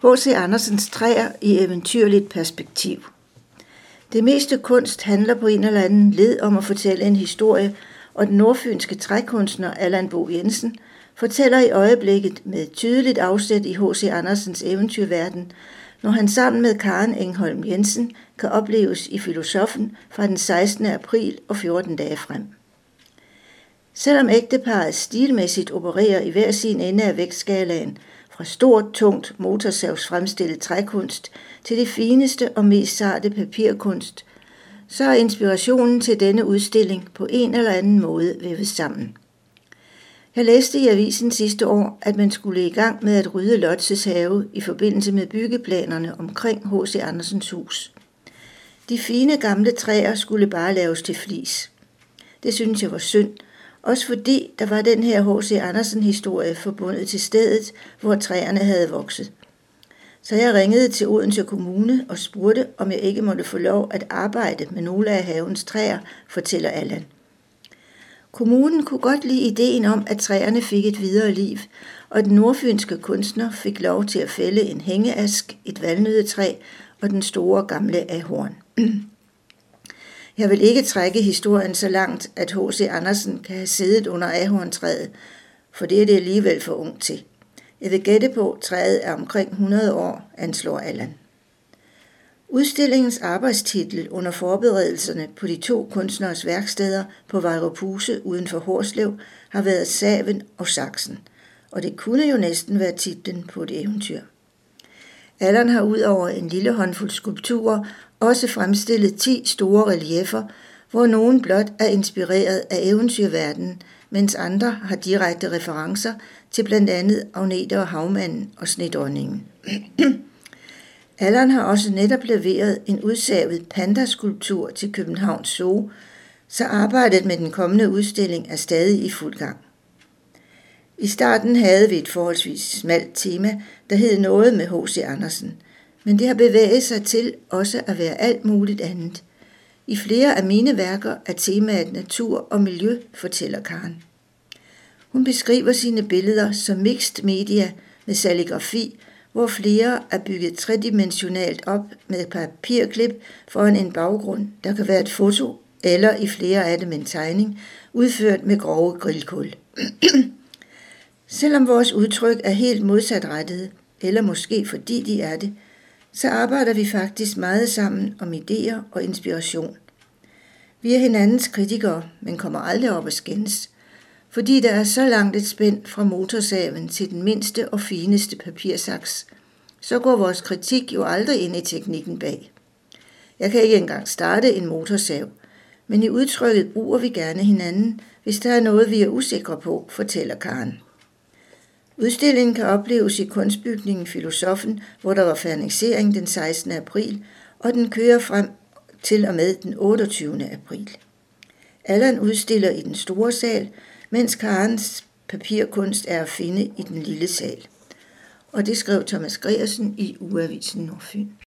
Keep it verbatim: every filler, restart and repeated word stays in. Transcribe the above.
H C Andersens træer i eventyrligt perspektiv. Det meste kunst handler på en eller anden led om at fortælle en historie, og den nordfynske trækunstner Allan Bo Jensen fortæller i øjeblikket med tydeligt afsæt i H C Andersens eventyrverden, når han sammen med Karen Engholm Jensen kan opleves i Filosoffen fra den sekstende april og fjorten dage frem. Selvom ægteparret stilmæssigt opererer i hver sin ende af vægtskalaen, fra stort, tungt motorsavsfremstillet trækunst til det fineste og mest sarte papirkunst, så er inspirationen til denne udstilling på en eller anden måde vævet sammen. Jeg læste i avisen sidste år, at man skulle i gang med at rydde Lotses have i forbindelse med byggeplanerne omkring H C Andersens hus. De fine gamle træer skulle bare laves til flis. Det synes jeg var synd, også fordi der var den her H C Andersen-historie forbundet til stedet, hvor træerne havde vokset. Så jeg ringede til Odense Kommune og spurgte, om jeg ikke måtte få lov at arbejde med nogle af havens træer, fortæller Allan. Kommunen kunne godt lide ideen om, at træerne fik et videre liv, og den nordfynske kunstner fik lov til at fælde en hængeask, et valnødetræ og den store gamle ahorn. Jeg vil ikke trække historien så langt, at H C Andersen kan have siddet under ahorntræet, for det er det alligevel for ung til. Jeg vil gætte på, at træet er omkring hundrede år, anslår Allan. Udstillingens arbejdstitel under forberedelserne på de to kunstneres værksteder på Vejruphuse uden for Hårslev har været Saven og Saksen, og det kunne jo næsten være titlen på et eventyr. Allan har ud over en lille håndfuld skulpturer også fremstillet ti store relieffer, hvor nogen blot er inspireret af eventyrverdenen, mens andre har direkte referencer til blandt andet Agnete og Havmanden og Snedronningen. Allan har også netop leveret en udsavet pandaskulptur til Københavns Zoo, så arbejdet med den kommende udstilling er stadig i fuld gang. I starten havde vi et forholdsvis smalt tema, der hed noget med H C Andersen, men det har bevæget sig til også at være alt muligt andet. I flere af mine værker er temaet natur og miljø, fortæller Karen. Hun beskriver sine billeder som mixed media med saligrafi, hvor flere er bygget tredimensionalt op med papirklip foran en baggrund, der kan være et foto, eller i flere af dem en tegning, udført med grove grillkul. Selvom vores udtryk er helt modsatrettede, eller måske fordi de er det, så arbejder vi faktisk meget sammen om idéer og inspiration. Vi er hinandens kritikere, men kommer aldrig op at skændes, fordi der er så langt et spænd fra motorsaven til den mindste og fineste papirsaks, så går vores kritik jo aldrig ind i teknikken bag. Jeg kan ikke engang starte en motorsav, men i udtrykket bruger vi gerne hinanden, hvis der er noget, vi er usikre på, fortæller Karen. Udstillingen kan opleves i kunstbygningen Filosoffen, hvor der var fernisering den sekstende april, og den kører frem til og med den otteogtyvende april. Allan udstiller i den store sal, mens Karens papirkunst er at finde i den lille sal. Og det skrev Thomas Gregersen i Ugeavisen Nordfyn.